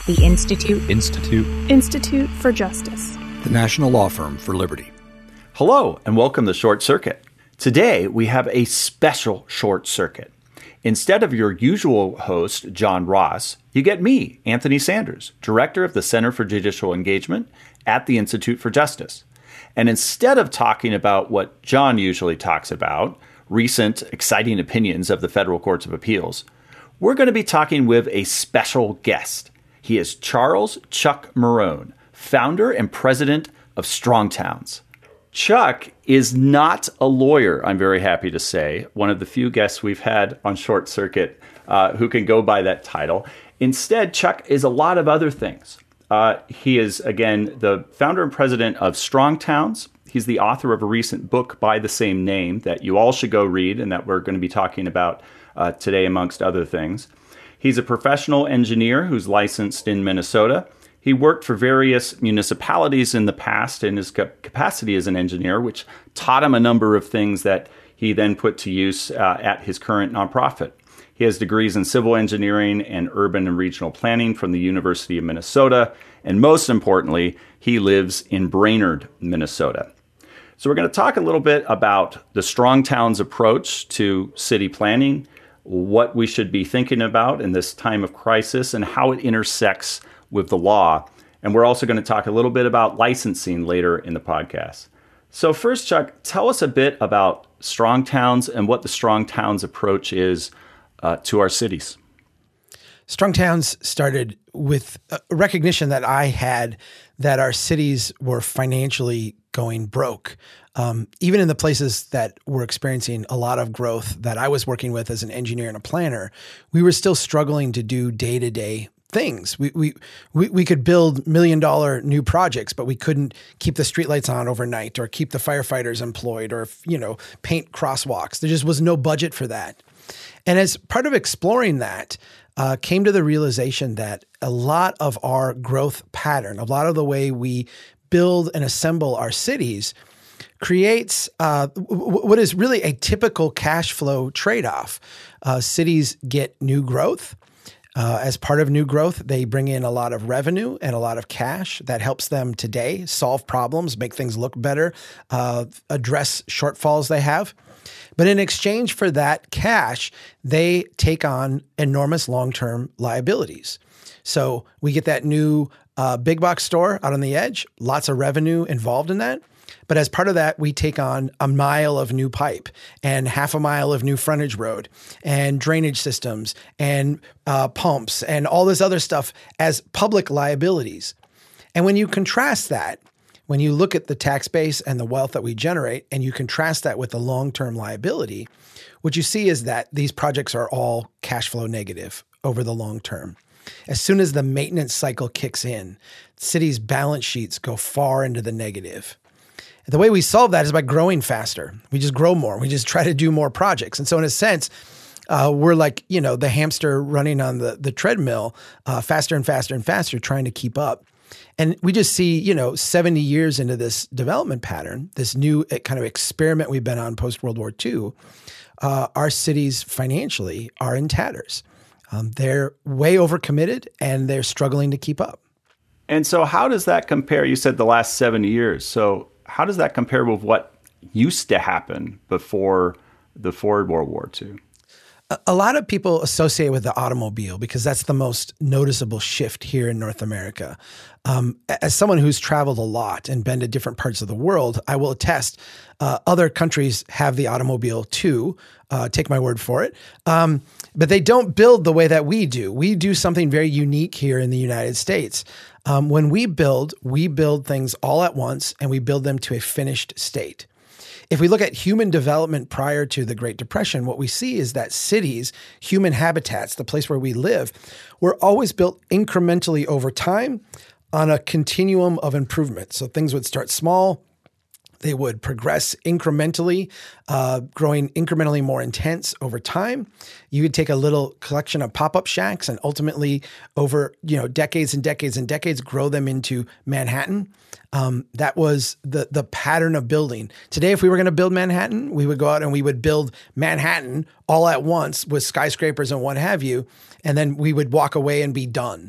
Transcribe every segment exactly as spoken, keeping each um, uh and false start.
The Institute. Institute. Institute for Justice. The National Law Firm for Liberty. Hello, and welcome to Short Circuit. Today, we have a special Short Circuit. Instead of your usual host, John Ross, you get me, Anthony Sanders, Director of the Center for Judicial Engagement at the Institute for Justice. And instead of talking about what John usually talks about, recent exciting opinions of the federal courts of appeals, we're going to be talking with a special guest. He is Charles Chuck Marohn, founder and president of Strong Towns. Chuck is not a lawyer, I'm very happy to say, one of the few guests we've had on Short Circuit uh, who can go by that title. Instead, Chuck is a lot of other things. Uh, he is, again, the founder and president of Strong Towns. He's the author of a recent book by the same name that you all should go read and that we're going to be talking about uh, today, amongst other things. He's a professional engineer who's licensed in Minnesota. He worked for various municipalities in the past in his capacity as an engineer, which taught him a number of things that he then put to use uh, at his current nonprofit. He has degrees in civil engineering and urban and regional planning from the University of Minnesota. And most importantly, he lives in Brainerd, Minnesota. So we're going to talk a little bit about the Strong Towns approach to city planning, what we should be thinking about in this time of crisis, and how it intersects with the law. And we're also going to talk a little bit about licensing later in the podcast. So first, Chuck, tell us a bit about Strong Towns and what the Strong Towns approach is uh, to our cities. Strong Towns started with a recognition that I had that our cities were financially going broke. Um, even in the places that were experiencing a lot of growth that I was working with as an engineer and a planner, we were still struggling to do day-to-day things. We we we, we could build million-dollar new projects, but we couldn't keep the streetlights on overnight or keep the firefighters employed or, you know, paint crosswalks. There just was no budget for that. And as part of exploring that, uh, came to the realization that a lot of our growth pattern, a lot of the way we build and assemble our cities creates uh, w- what is really a typical cash flow trade-off. Uh, cities get new growth. Uh, as part of new growth, they bring in a lot of revenue and a lot of cash that helps them today solve problems, make things look better, uh, address shortfalls they have. But in exchange for that cash, they take on enormous long-term liabilities. So we get that new uh, big box store out on the edge, lots of revenue involved in that. But as part of that, we take on a mile of new pipe and half a mile of new frontage road and drainage systems and uh, pumps and all this other stuff as public liabilities. And when you contrast that, when you look at the tax base and the wealth that we generate and you contrast that with the long-term liability, what you see is that these projects are all cash flow negative over the long term. As soon as the maintenance cycle kicks in, cities' balance sheets go far into the negative. The way we solve that is by growing faster. We just grow more. We just try to do more projects. And so in a sense, uh, we're like, you know, the hamster running on the, the treadmill uh, faster and faster and faster, trying to keep up. And we just see, you know, seventy years into this development pattern, this new kind of experiment we've been on post-World War Two, uh, our cities financially are in tatters. Um, they're way overcommitted and they're struggling to keep up. And so how does that compare? You said the last seventy years. So how does that compare with what used to happen before the forward World War Two? A lot of people associate with the automobile because that's the most noticeable shift here in North America. Um, as someone who's traveled a lot and been to different parts of the world, I will attest uh, other countries have the automobile too. Uh, take my word for it. Um, but they don't build the way that we do. We do something very unique here in the United States. Um, when we build, we build things all at once and we build them to a finished state. If we look at human development prior to the Great Depression, what we see is that cities, human habitats, the place where we live, were always built incrementally over time on a continuum of improvement. So things would start small. They would progress incrementally, uh, growing incrementally more intense over time. You would take a little collection of pop-up shacks and ultimately over, you know, decades and decades and decades, grow them into Manhattan. Um, that was the the pattern of building. Today, if we were going to build Manhattan, we would go out and we would build Manhattan all at once with skyscrapers and what have you, and then we would walk away and be done.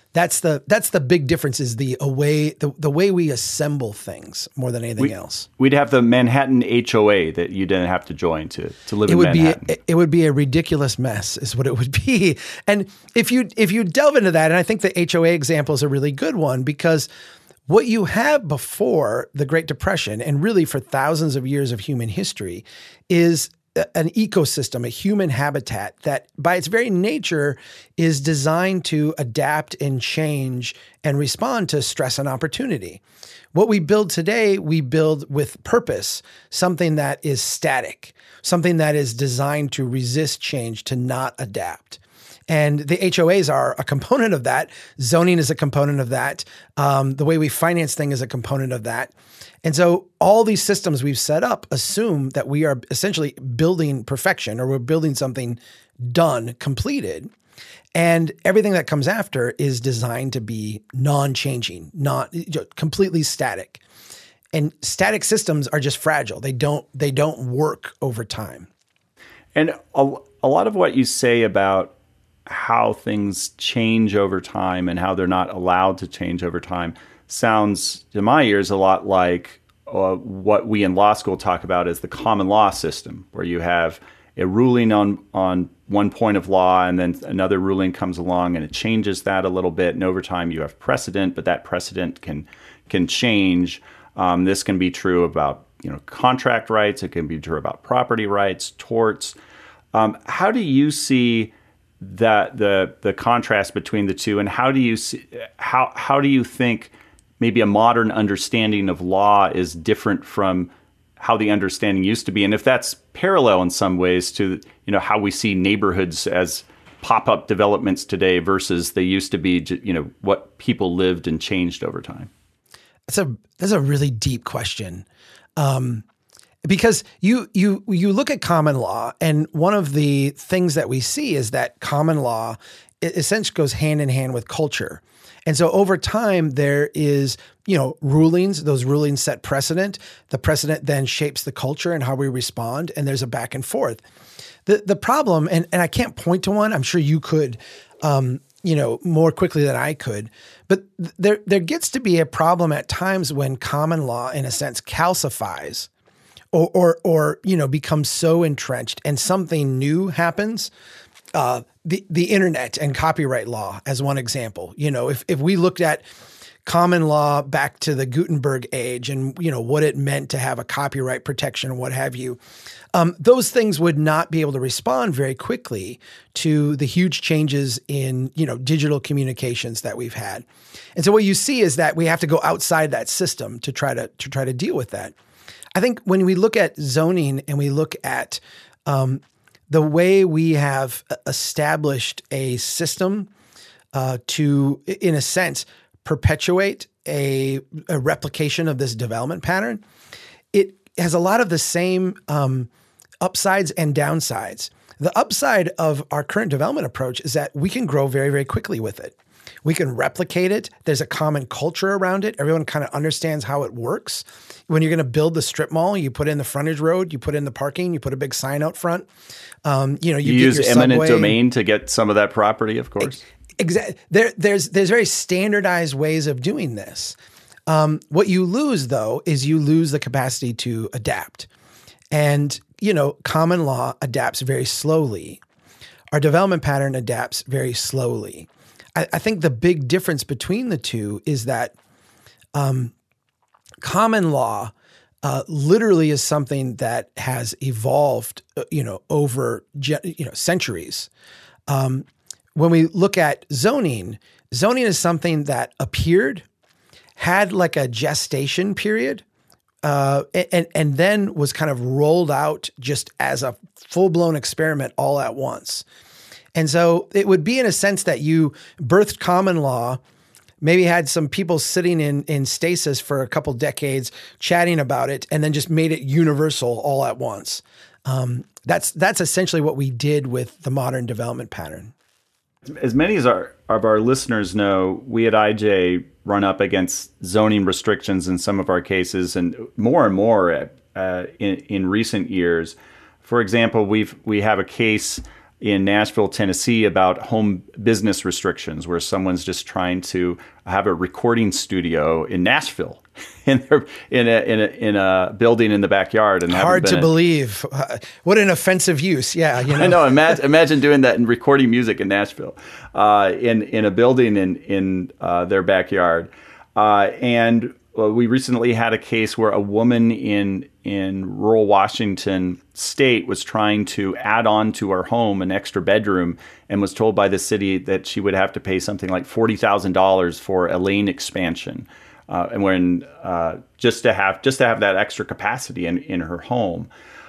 That's the that's the big difference is the way the, the way we assemble things more than anything we, else. We'd have the Manhattan H O A that you didn't have to join to to live it in would Manhattan. Be a, it would be a ridiculous mess, is what it would be. And if you if you delve into that, and I think the H O A example is a really good one, because what you have before the Great Depression, and really for thousands of years of human history, is an ecosystem, a human habitat that by its very nature is designed to adapt and change and respond to stress and opportunity. What we build today, we build with purpose, something that is static, something that is designed to resist change, to not adapt. And the H O As are a component of that. Zoning is a component of that. Um, the way we finance things is a component of that. And so all these systems we've set up assume that we are essentially building perfection, or we're building something done, completed. And everything that comes after is designed to be non-changing, not completely static. And static systems are just fragile. They don't, they don't work over time. And a, a lot of what you say about how things change over time and how they're not allowed to change over time sounds, to my ears, a lot like uh, what we in law school talk about as the common law system, where you have a ruling on, on one point of law, and then another ruling comes along and it changes that a little bit. And over time you have precedent, but that precedent can can change. Um, this can be true about you know contract rights. It can be true about property rights, torts. Um, how do you see that the the contrast between the two, and how do you see, how how do you think maybe a modern understanding of law is different from how the understanding used to be, and if that's parallel in some ways to you know how we see neighborhoods as pop-up developments today versus they used to be, you know what people lived and changed over time? That's a that's a really deep question. Um, Because you you you look at common law, and one of the things that we see is that common law essentially goes hand in hand with culture. And so over time, there is, you know, rulings. Those rulings set precedent. The precedent then shapes the culture and how we respond, and there's a back and forth. The the problem, and, and I can't point to one, I'm sure you could, um, you know, more quickly than I could, but there there gets to be a problem at times when common law, in a sense, calcifies Or, or, or, you know, becomes so entrenched, and something new happens. Uh, the the internet and copyright law, as one example. You know, if if we looked at common law back to the Gutenberg age, and you know what it meant to have a copyright protection, what have you, um, those things would not be able to respond very quickly to the huge changes in you know digital communications that we've had. And so what you see is that we have to go outside that system to try to to try to deal with that. I think when we look at zoning and we look at um, the way we have established a system uh, to, in a sense, perpetuate a, a replication of this development pattern, it has a lot of the same um, upsides and downsides. The upside of our current development approach is that we can grow very, very quickly with it. We can replicate it. There's a common culture around it. Everyone kind of understands how it works. When you're going to build the strip mall, you put in the frontage road, you put in the parking, you put a big sign out front. Um, you know, you, you get use your eminent subway. domain to get some of that property, of course. Exactly. There, there's there's very standardized ways of doing this. Um, what you lose, though, is you lose the capacity to adapt. And you know, common law adapts very slowly. Our development pattern adapts very slowly. I think the big difference between the two is that um, common law uh, literally is something that has evolved, uh, you know, over you know centuries. Um, when we look at zoning, zoning is something that appeared, had like a gestation period, uh, and and then was kind of rolled out just as a full blown experiment all at once. And so it would be in a sense that you birthed common law, maybe had some people sitting in, in stasis for a couple decades chatting about it, and then just made it universal all at once. Um, that's that's essentially what we did with the modern development pattern. As many as our, of our listeners know, we at I J run up against zoning restrictions in some of our cases, and more and more uh, in, in recent years. For example, we've we have a case in Nashville, Tennessee, about home business restrictions, where someone's just trying to have a recording studio in Nashville, in their, in a in a in a building in the backyard. And hard to in, believe. Uh, what an offensive use. Yeah, you know. I know. Imagine imagine doing that and recording music in Nashville, uh, in in a building in in uh, their backyard, uh, and. Well, we recently had a case where a woman in in rural Washington state was trying to add on to her home an extra bedroom and was told by the city that she would have to pay something like forty thousand dollars for a lane expansion, uh, and when uh, just to have just to have that extra capacity in, in her home.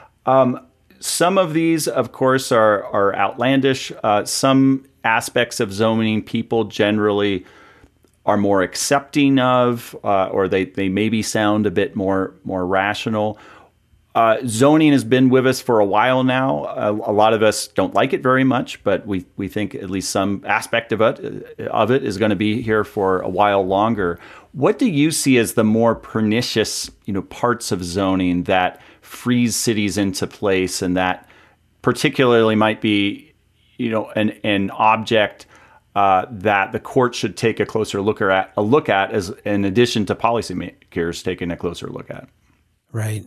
Um, some of these, of course, are are outlandish. Uh, some aspects of zoning, people generally are more accepting of, uh, or they, they maybe sound a bit more more rational. Uh, zoning has been with us for a while now. Uh, a lot of us don't like it very much, but we we think at least some aspect of it of it is going to be here for a while longer. What do you see as the more pernicious, you know, parts of zoning that freeze cities into place, and that particularly might be, you know, an an object Uh, that the court should take a closer look at, a look at, as in addition to policymakers taking a closer look at? Right.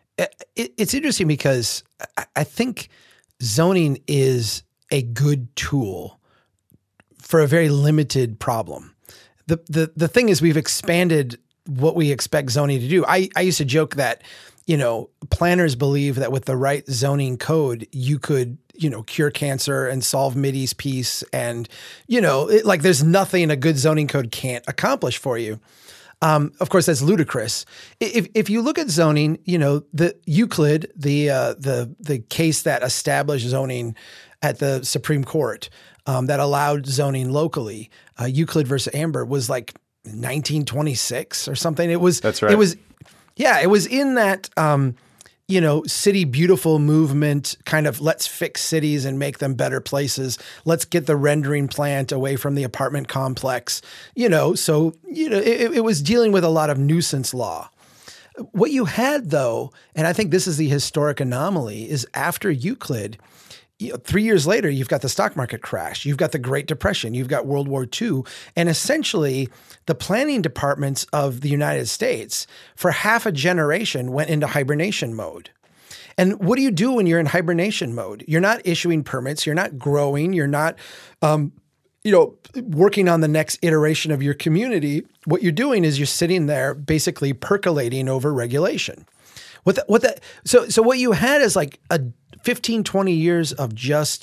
It, it's interesting because I think zoning is a good tool for a very limited problem. The the the thing is, we've expanded what we expect zoning to do. I, I used to joke that, you know, planners believe that with the right zoning code, you could, you know, cure cancer and solve Mideast peace. And, you know, it, like there's nothing a good zoning code can't accomplish for you. Um, of course, that's ludicrous. If if you look at zoning, you know, the Euclid, the uh, the the case that established zoning at the Supreme Court, um, that allowed zoning locally, uh, Euclid versus Amber, was like nineteen twenty-six or something. It was. That's right. It was. Yeah, it was in that, um, you know, city beautiful movement, kind of let's fix cities and make them better places. Let's get the rendering plant away from the apartment complex, you know. So, you know, it, it was dealing with a lot of nuisance law. What you had, though, and I think this is the historic anomaly, is after Euclid, you know, three years later, you've got the stock market crash, you've got the Great Depression, you've got World War Two, and essentially the planning departments of the United States for half a generation went into hibernation mode. And what do you do when you're in hibernation mode? You're not issuing permits, you're not growing, you're not, um, you know, working on the next iteration of your community. What you're doing is you're sitting there basically percolating over regulation. What the, what the, so so what you had is like a fifteen, twenty years of just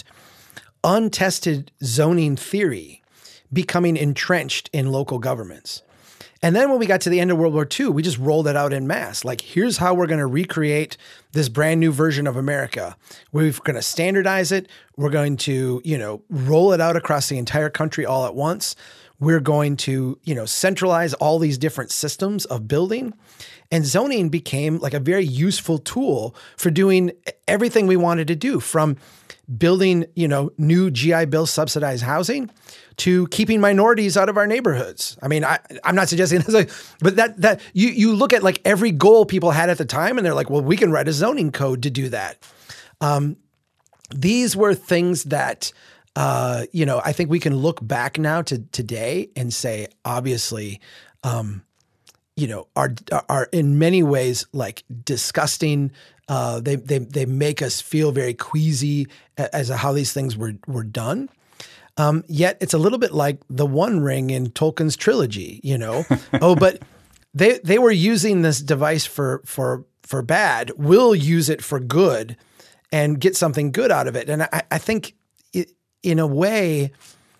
untested zoning theory becoming entrenched in local governments. And then when we got to the end of World War Two, we just rolled it out en masse. Like, here's how we're going to recreate this brand new version of America. We're going to standardize it. We're going to, you know, roll it out across the entire country all at once. We're going to, you know, centralize all these different systems of building. And zoning became like a very useful tool for doing everything we wanted to do, from building, you know, new G I Bill subsidized housing to keeping minorities out of our neighborhoods. I mean, I, I'm not suggesting this, like, but that that you you look at like every goal people had at the time, and they're like, well, we can write a zoning code to do that. Um, these were things that, uh, you know, I think we can look back now to today and say, obviously, um, you know, are are in many ways like disgusting. Uh, they they they make us feel very queasy as to how these things were were done. Um, yet it's a little bit like the One Ring in Tolkien's trilogy, you know. oh, but they they were using this device for for for bad. We'll use it for good and get something good out of it. And I, I think it, in a way,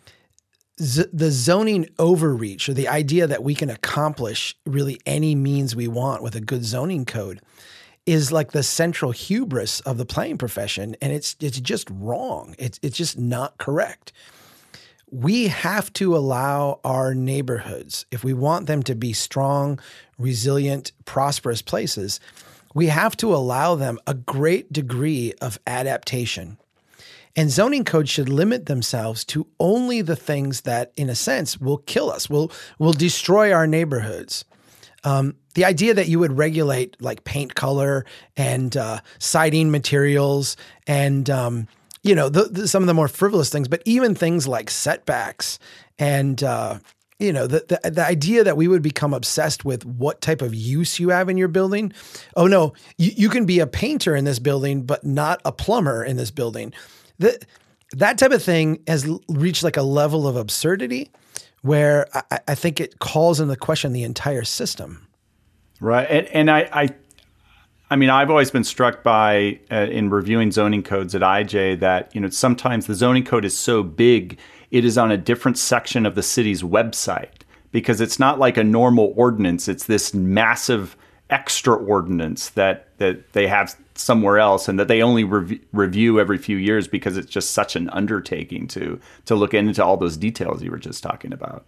z- the zoning overreach, or the idea that we can accomplish really any means we want with a good zoning code, is like the central hubris of the planning profession, and it's it's just wrong. It's it's just not correct. We have to allow our neighborhoods, if we want them to be strong, resilient, prosperous places, we have to allow them a great degree of adaptation. And zoning codes should limit themselves to only the things that, in a sense, will kill us, will will destroy our neighborhoods. Um, the idea that you would regulate like paint color and uh, siding materials and um, you know, the, the, some of the more frivolous things, but even things like setbacks and, uh, you know, the, the the idea that we would become obsessed with what type of use you have in your building. Oh no, you, you can be a painter in this building, but not a plumber in this building. The, that type of thing has reached like a level of absurdity where I, I think it calls into question the entire system. Right. And, and I, I, I mean, I've always been struck by uh, in reviewing zoning codes at I J that, you know, sometimes the zoning code is so big, it is on a different section of the city's website because it's not like a normal ordinance. It's this massive extra ordinance that, that they have somewhere else and that they only rev- review every few years because it's just such an undertaking to to look into all those details you were just talking about.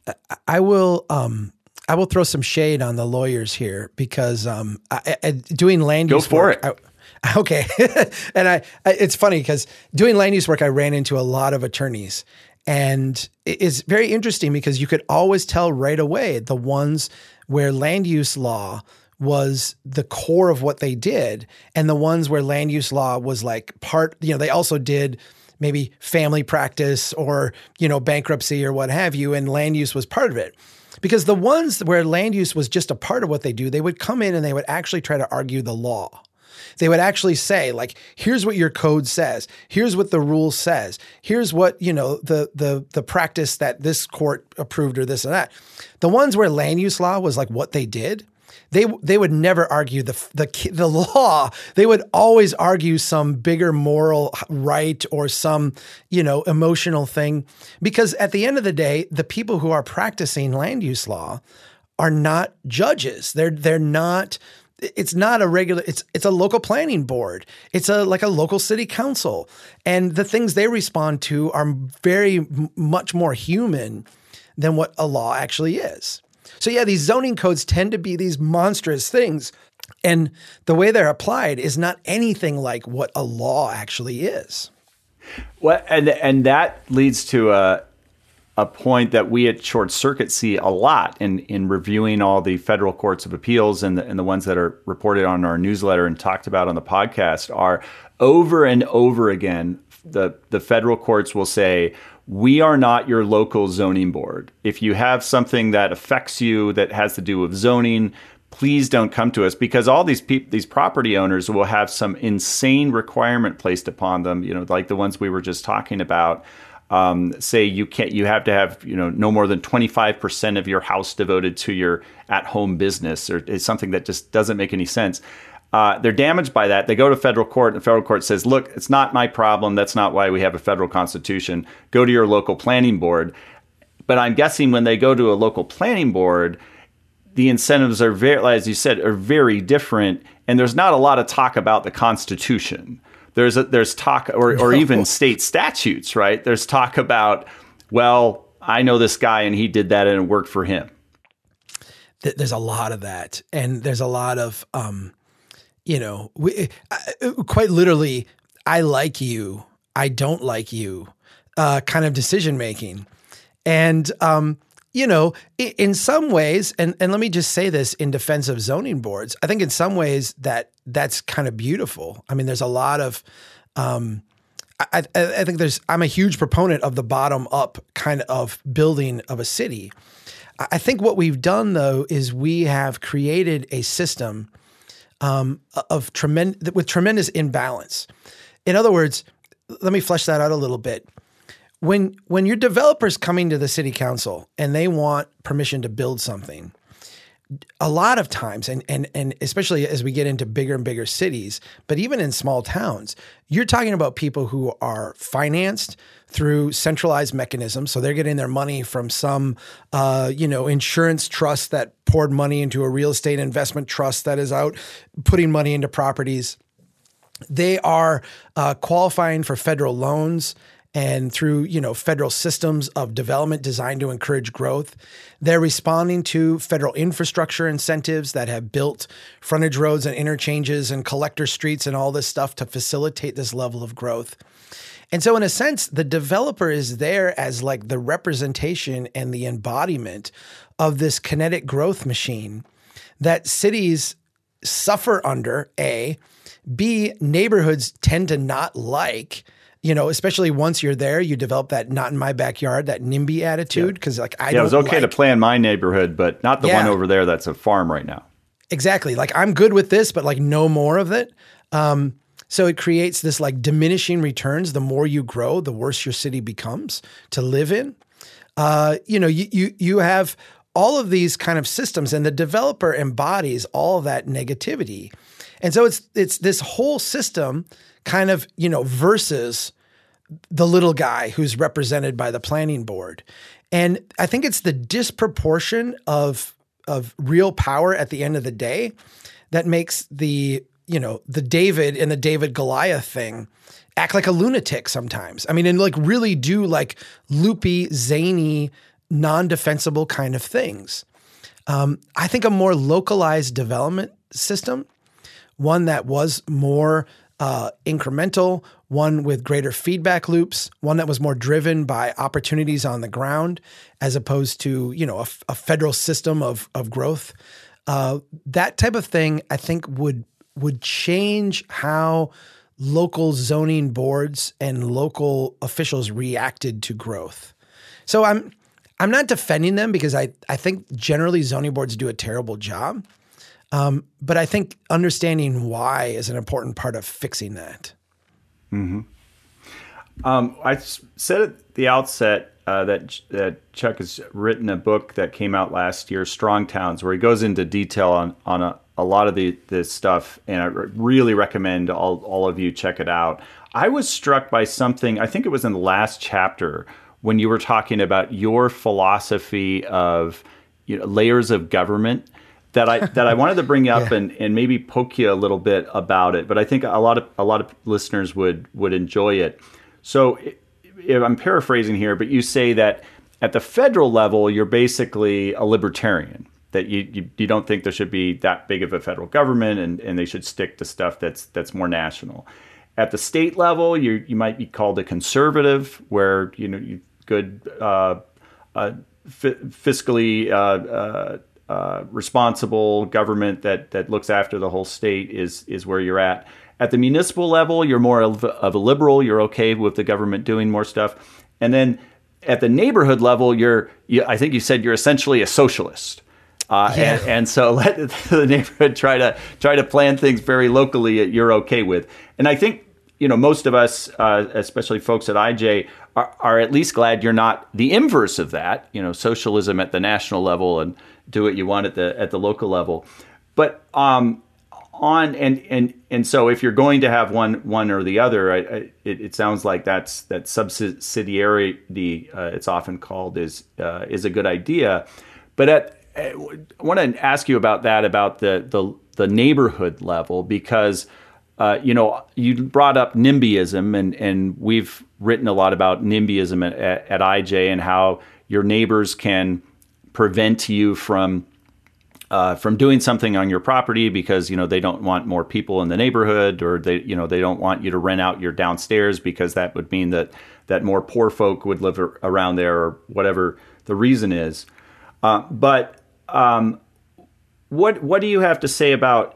I will um, I will throw some shade on the lawyers here because um, I, I, doing land use Go for work, it. I, okay. and I, I it's funny because doing land use work, I ran into a lot of attorneys. And it's very interesting because you could always tell right away the ones where land use law was the core of what they did and the ones where land use law was like part, you know, they also did maybe family practice or, you know, bankruptcy or what have you. And land use was part of it. Because the ones where land use was just a part of what they do, they would come in and they would actually try to argue the law. They would actually say, like, here's what your code says. Here's what the rule says. Here's what, you know, the the the practice that this court approved or this and that. The ones where land use law was like what they did, they they would never argue the the the law. They would always argue some bigger moral right or some, you know, emotional thing. Because at the end of the day, the people who are practicing land use law are not judges. They're they're not. It's not a regular, it's it's a local planning board. It's a like a local city council. And the things they respond to are very m- much more human than what a law actually is. So yeah, these zoning codes tend to be these monstrous things. And the way they're applied is not anything like what a law actually is. Well, and and that leads to a a point that we at Short Circuit see a lot in, in reviewing all the federal courts of appeals and the, and the ones that are reported on our newsletter and talked about on the podcast are over and over again, the, the federal courts will say, we are not your local zoning board. If you have something that affects you that has to do with zoning, please don't come to us because all these people, these property owners will have some insane requirement placed upon them, you know, like the ones we were just talking about. Um, say you can't, you have to have, you know, no more than twenty-five percent of your house devoted to your at-home business, or it's something that just doesn't make any sense. Uh, they're damaged by that. They go to federal court, and the federal court says, look, it's not my problem. That's not why we have a federal constitution. Go to your local planning board. But I'm guessing when they go to a local planning board, the incentives are very, as you said, are very different. And there's not a lot of talk about the Constitution. There's a, there's talk, or, or even state statutes, right? There's talk about, well, I know this guy and he did that and it worked for him. There's a lot of that. And there's a lot of, um, you know, we, uh, quite literally, I like you, I don't like you uh, kind of decision making. And, um, you know, in some ways, and, and let me just say this in defense of zoning boards, I think in some ways that that's kind of beautiful. I mean, there's a lot of, um, I, I think there's, I'm a huge proponent of the bottom up kind of building of a city. I think what we've done though, is we have created a system um, of tremendous, with tremendous imbalance. In other words, let me flesh that out a little bit. When when your developer's coming to the city council and they want permission to build something, a lot of times, and and and especially as we get into bigger and bigger cities, but even in small towns, you're talking about people who are financed through centralized mechanisms. So they're getting their money from some, uh, you know, insurance trust that poured money into a real estate investment trust that is out putting money into properties. They are uh, qualifying for federal loans and through, you know, federal systems of development designed to encourage growth. They're responding to federal infrastructure incentives that have built frontage roads and interchanges and collector streets and all this stuff to facilitate this level of growth. And so in a sense, the developer is there as like the representation and the embodiment of this kinetic growth machine that cities suffer under, A, B, neighborhoods tend to not like. you know, especially once you're there, you develop that not in my backyard, that NIMBY attitude. Because like I yeah, don't it was okay like, to plan my neighborhood, but not the yeah, one over there that's a farm right now. Exactly. Like I'm good with this, but like no more of it. Um, so it creates this like diminishing returns. The more you grow, the worse your city becomes to live in. Uh, you know, you you you have all of these kind of systems, and the developer embodies all of that negativity. And so it's it's this whole system kind of, you know, versus the little guy who's represented by the planning board. And I think it's the disproportion of of real power at the end of the day that makes the, you know, the David and the David Goliath thing act like a lunatic sometimes. I mean, and like really do like loopy, zany, non-defensible kind of things. Um, I think a more localized development system, one that was more uh, incremental, one with greater feedback loops, one that was more driven by opportunities on the ground, as opposed to, you know, a, a federal system of of growth. Uh, that type of thing, I think, would would change how local zoning boards and local officials reacted to growth. So I'm I'm not defending them because I I think generally zoning boards do a terrible job. Um, but I think understanding why is an important part of fixing that. Mm-hmm. Um, I said at the outset uh, that, that Chuck has written a book that came out last year, Strong Towns, where he goes into detail on on a, a lot of the this stuff, and I really recommend all all of you check it out. I was struck by something, I think it was in the last chapter, when you were talking about your philosophy of, you know, layers of government. That I that I wanted to bring up yeah. and, and maybe poke you a little bit about it, but I think a lot of a lot of listeners would would enjoy it. So, if I'm paraphrasing here, but you say that at the federal level, you're basically a libertarian. That you, you you don't think there should be that big of a federal government, and, and they should stick to stuff that's that's more national. At the state level, you you might be called a conservative, where you know you good uh, uh, f- fiscally. Uh, uh, Uh, responsible government that that looks after the whole state is is where you're at. At the municipal level, you're more of, of a liberal. You're okay with the government doing more stuff. And then at the neighborhood level, you're you, I think you said you're essentially a socialist. Uh, yeah. and, and so let the neighborhood try to try to plan things very locally that you're okay with. And I think, you know, most of us, uh, especially folks at I J, are, are at least glad you're not the inverse of that. You know, socialism at the national level and do what you want at the at the local level. But um, on and and and so if you're going to have one one or the other, I, I, it, it sounds like that's that subsidiarity, uh, it's often called, is uh, is a good idea. But at, I want to ask you about that, about the the, the neighborhood level, because uh, you know, you brought up NIMBYism, and and we've written a lot about NIMBYism at, at, at I J, and how your neighbors can prevent you from uh, from doing something on your property because, you know, they don't want more people in the neighborhood, or they, you know, they don't want you to rent out your downstairs because that would mean that that more poor folk would live around there, or whatever the reason is. Uh, but um, what what do you have to say about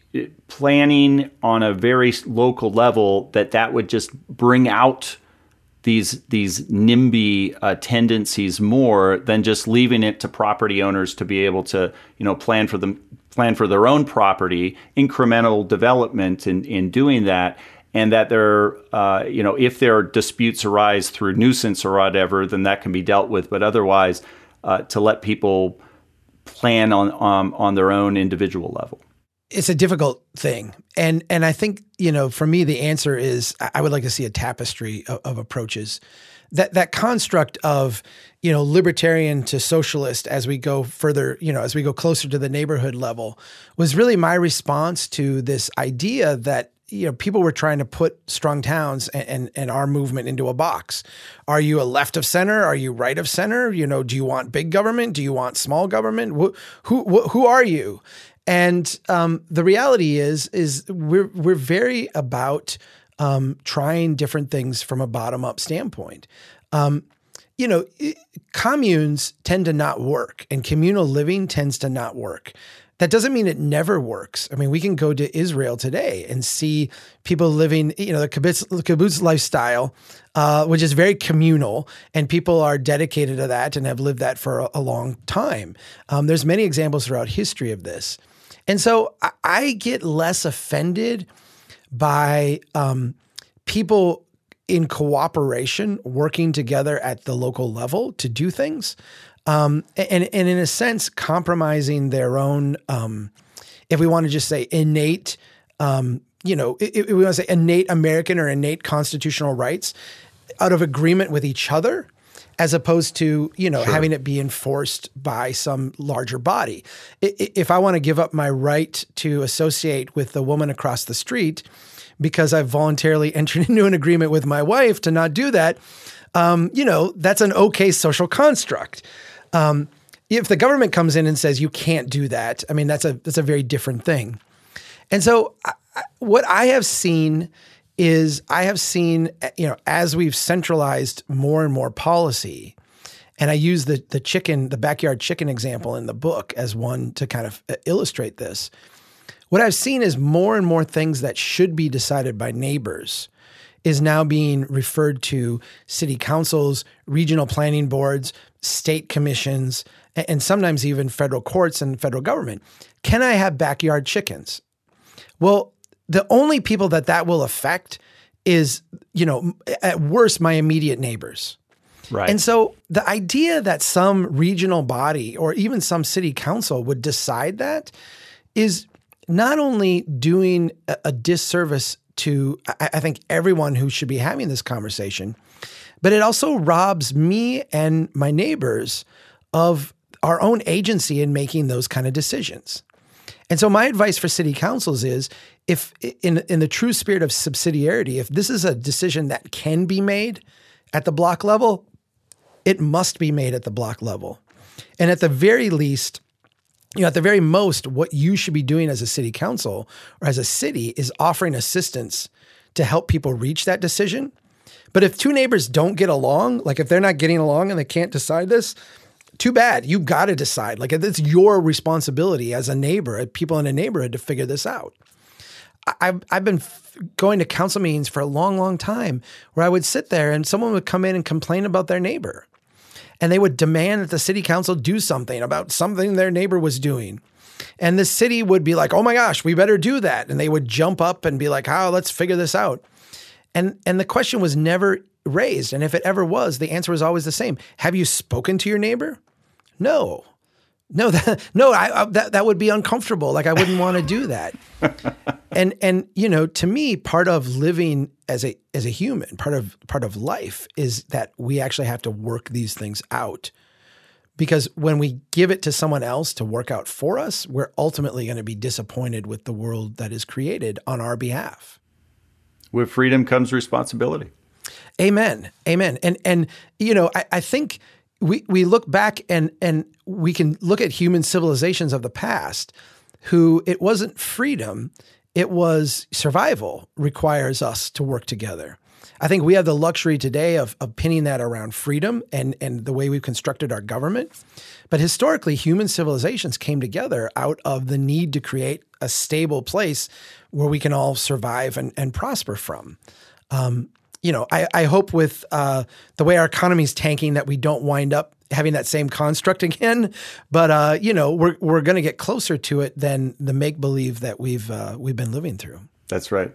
planning on a very local level that that would just bring out these these NIMBY uh, tendencies more than just leaving it to property owners to be able to, you know, plan for them, plan for their own property, incremental development in, in doing that, and that there, uh, you know, if there are disputes arise through nuisance or whatever, then that can be dealt with. But otherwise, uh, to let people plan on um, on their own individual level. It's a difficult thing. And and I think, you know, for me, the answer is I would like to see a tapestry of, of approaches. That that construct of, you know, libertarian to socialist as we go further, you know, as we go closer to the neighborhood level, was really my response to this idea that, you know, people were trying to put Strong Towns and, and, and our movement into a box. Are you a left of center? Are you right of center? You know, do you want big government? Do you want small government? Who, who, who are you? And um, the reality is, is we're we're very about um, trying different things from a bottom up standpoint. Um, you know, it, communes tend to not work, and communal living tends to not work. That doesn't mean it never works. I mean, we can go to Israel today and see people living, you know, the kibbutz, kibbutz lifestyle, uh, which is very communal, and people are dedicated to that and have lived that for a, a long time. Um, there's many examples throughout history of this. And so I, I get less offended by um, people in cooperation, working together at the local level to do things. Um, and, and in a sense, compromising their own, um, if we want to just say innate, um, you know, if we want to say innate American or innate constitutional rights out of agreement with each other, as opposed to, you know, sure. having it be enforced by some larger body. If I want to give up my right to associate with the woman across the street because I've voluntarily entered into an agreement with my wife to not do that, um, you know, that's an okay social construct. Um, if the government comes in and says you can't do that, I mean, that's a that's a very different thing. And so I, I, what I have seen is I have seen, you know, as we've centralized more and more policy, and I use the the chicken, the backyard chicken example in the book as one to kind of illustrate this. What I've seen is more and more things that should be decided by neighbors is now being referred to city councils, regional planning boards, state commissions, and sometimes even federal courts and federal government. Can I have backyard chickens? Well, the only people that that will affect is, you know, at worst, my immediate neighbors. Right. And so the idea that some regional body or even some city council would decide that is not only doing a, a disservice to, I, I think, everyone who should be having this conversation, but it also robs me and my neighbors of our own agency in making those kind of decisions. And so my advice for city councils is, if in in the true spirit of subsidiarity, if this is a decision that can be made at the block level, it must be made at the block level. And at the very least, you know, at the very most, what you should be doing as a city council or as a city is offering assistance to help people reach that decision. But if two neighbors don't get along, like if they're not getting along and they can't decide this, too bad. You got to decide. Like it's your responsibility as a neighbor, people in a neighborhood to figure this out. I've, I've been f- going to council meetings for a long, long time where I would sit there and someone would come in and complain about their neighbor. And they would demand that the city council do something about something their neighbor was doing. And the city would be like, oh my gosh, we better do that. And they would jump up and be like, oh, let's figure this out. And and the question was never raised. And if it ever was, the answer was always the same. Have you spoken to your neighbor? No. No, that, no, I, I, that that would be uncomfortable. Like I wouldn't want to do that. and and you know, to me, part of living as a as a human, part of part of life is that we actually have to work these things out. Because when we give it to someone else to work out for us, we're ultimately going to be disappointed with the world that is created on our behalf. With freedom comes responsibility. Amen. Amen. And and you know, I, I think we we look back and and we can look at human civilizations of the past who it wasn't freedom, it was survival requires us to work together. I think we have the luxury today of, of pinning that around freedom and, and the way we've constructed our government. But historically, human civilizations came together out of the need to create a stable place where we can all survive and, and prosper from. Um, you know, I, I hope with uh, the way our economy is tanking that we don't wind up having that same construct again. But, uh, you know, we're we're going to get closer to it than the make-believe that we've uh, we've been living through. That's right.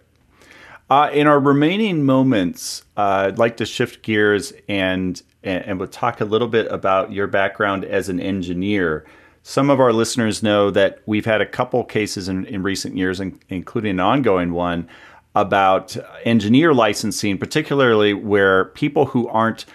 Uh, in our remaining moments, uh, I'd like to shift gears and, and and we'll talk a little bit about your background as an engineer. Some of our listeners know that we've had a couple cases in, in recent years, in, including an ongoing one, about engineer licensing, particularly where people who aren't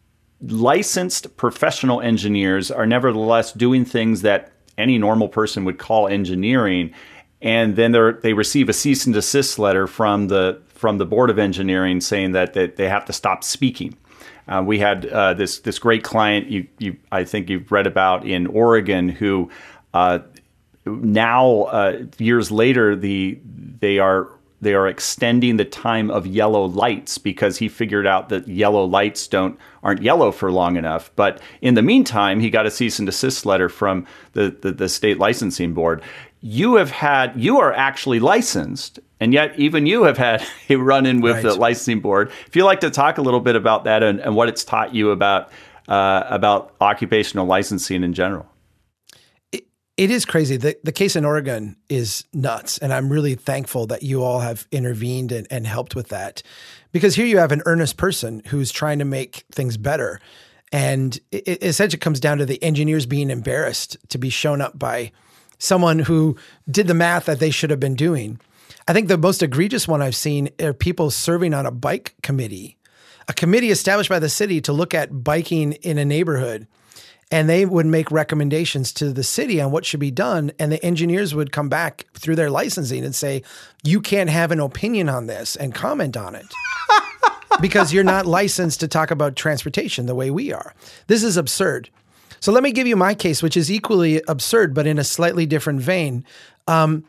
licensed professional engineers are nevertheless doing things that any normal person would call engineering. And then they receive a cease and desist letter from the from the Board of Engineering saying that, that they have to stop speaking. Uh, we had uh, this this great client you you I think you've read about in Oregon who uh, now uh, years later the they are they are extending the time of yellow lights because he figured out that yellow lights don't aren't yellow for long enough. But in the meantime, he got a cease and desist letter from the, the, the state licensing board. You have had, you are actually licensed, and yet even you have had a run-in with right. the licensing board. If you'd like to talk a little bit about that and, and what it's taught you about uh, about occupational licensing in general. It, it is crazy. The, the case in Oregon is nuts, and I'm really thankful that you all have intervened and, and helped with that. Because here you have an earnest person who's trying to make things better. And it, it essentially comes down to the engineers being embarrassed to be shown up by someone who did the math that they should have been doing. I think the most egregious one I've seen are people serving on a bike committee, a committee established by the city to look at biking in a neighborhood. And they would make recommendations to the city on what should be done. And the engineers would come back through their licensing and say, you can't have an opinion on this and comment on it because you're not licensed to talk about transportation the way we are. This is absurd. So let me give you my case, which is equally absurd, but in a slightly different vein. Um,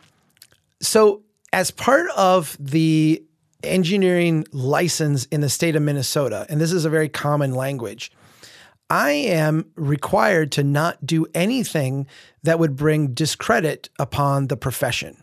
so as part of the engineering license in the state of Minnesota, and this is a very common language, I am required to not do anything that would bring discredit upon the profession.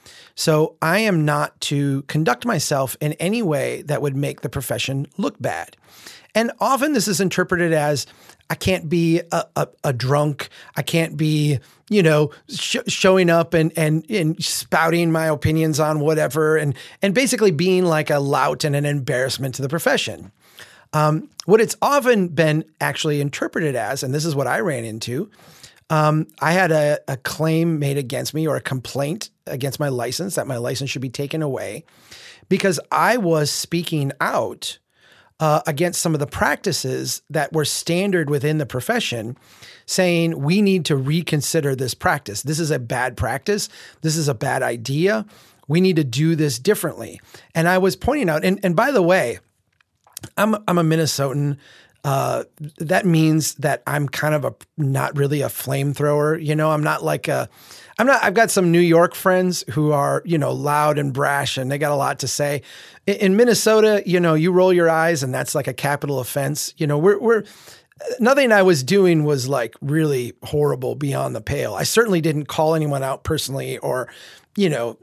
So I am not to conduct myself in any way that would make the profession look bad. And often this is interpreted as, I can't be a, a, a drunk. I can't be, you know, sh- showing up and, and and spouting my opinions on whatever, and and basically being like a lout and an embarrassment to the profession. Um, what it's often been actually interpreted as, and this is what I ran into, um, I had a, a claim made against me or a complaint against my license that my license should be taken away because I was speaking out Uh, against some of the practices that were standard within the profession, saying we need to reconsider this practice. This is a bad practice. This is a bad idea. We need to do this differently. And I was pointing out, and, and by the way, I'm, I'm a Minnesotan. Uh, that means that I'm kind of a, not really a flamethrower. You know, I'm not like a, I'm not, I've got some New York friends who are, you know, loud and brash and they got a lot to say. In, in Minnesota, you know, you roll your eyes and that's like a capital offense. You know, we're, we're, nothing I was doing was like really horrible beyond the pale. I certainly didn't call anyone out personally or, you know,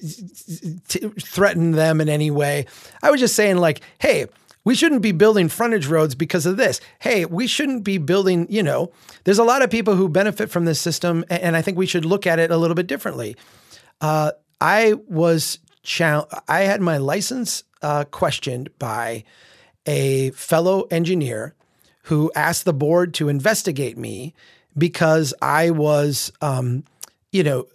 t- threaten them in any way. I was just saying like, hey, we shouldn't be building frontage roads because of this. Hey, we shouldn't be building, you know, there's a lot of people who benefit from this system, and I think we should look at it a little bit differently. Uh, I was, chal- I had my license uh, questioned by a fellow engineer who asked the board to investigate me because I was, um, you know,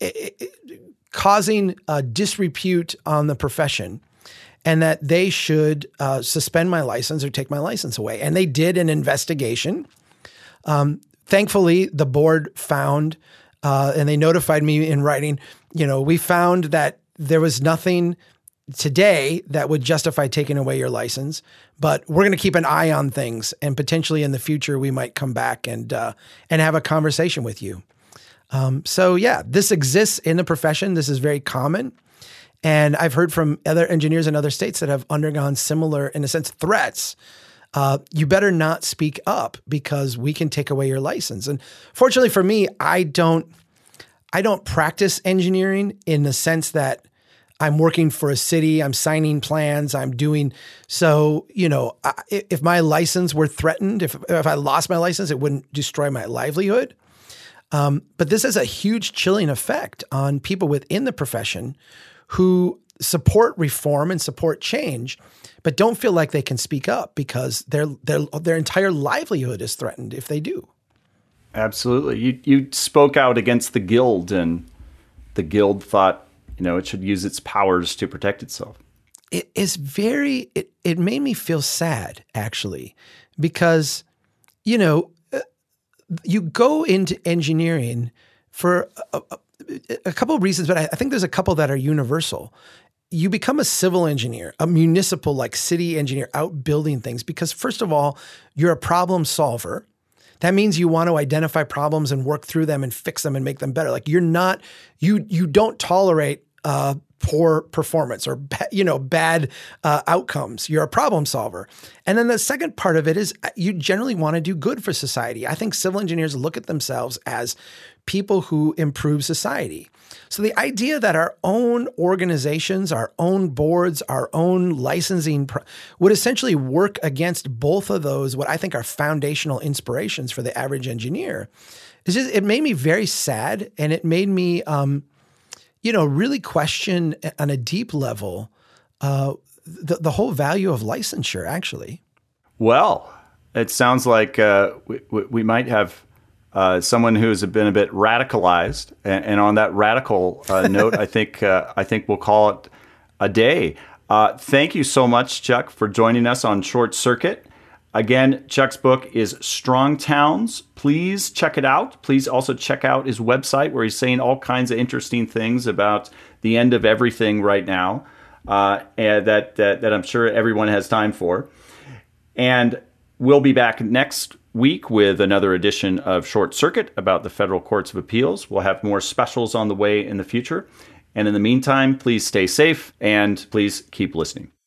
causing a disrepute on the profession, and that they should uh, suspend my license or take my license away. And they did an investigation. Um, thankfully, the board found, uh, and they notified me in writing, you know, we found that there was nothing today that would justify taking away your license, but we're going to keep an eye on things. And potentially in the future, we might come back and uh, and have a conversation with you. Um, so yeah, this exists in the profession. This is very common. And I've heard from other engineers in other states that have undergone similar, in a sense, threats. Uh, you better not speak up because we can take away your license. And fortunately for me, I don't, I don't practice engineering in the sense that I'm working for a city, I'm signing plans, I'm doing, so, you know, I, if my license were threatened, if, if I lost my license, it wouldn't destroy my livelihood. Um, but this has a huge chilling effect on people within the profession who support reform and support change, but don't feel like they can speak up because their their their entire livelihood is threatened if they do. Absolutely. You you spoke out against the guild, and the guild thought, you know, it should use its powers to protect itself. It is very, it, it made me feel sad, actually, because, you know, you go into engineering for a, a, a couple of reasons, but I, I think there's a couple that are universal. You become a civil engineer, a municipal, like city engineer, out building things because, first of all, you're a problem solver. That means you want to identify problems and work through them and fix them and make them better. Like you're not, you you don't tolerate uh, poor performance or, ba- you know, bad uh, outcomes. You're a problem solver. And then the second part of it is you generally want to do good for society. I think civil engineers look at themselves as people who improve society. So the idea that our own organizations, our own boards, our own licensing pro- would essentially work against both of those, what I think are foundational inspirations for the average engineer, is just, it made me very sad. And it made me, um, you know, really question on a deep level uh, the, the whole value of licensure, actually. Well, it sounds like uh, we, we might have uh, someone who's been a bit radicalized, and, and on that radical uh, note, I think uh, I think we'll call it a day. Uh, thank you so much, Chuck, for joining us on Short Circuit. Again, Chuck's book is Strong Towns. Please check it out. Please also check out his website where he's saying all kinds of interesting things about the end of everything right now, uh, and that, that that I'm sure everyone has time for. And we'll be back next week with another edition of Short Circuit about the Federal Courts of Appeals. We'll have more specials on the way in the future. And in the meantime, please stay safe and please keep listening.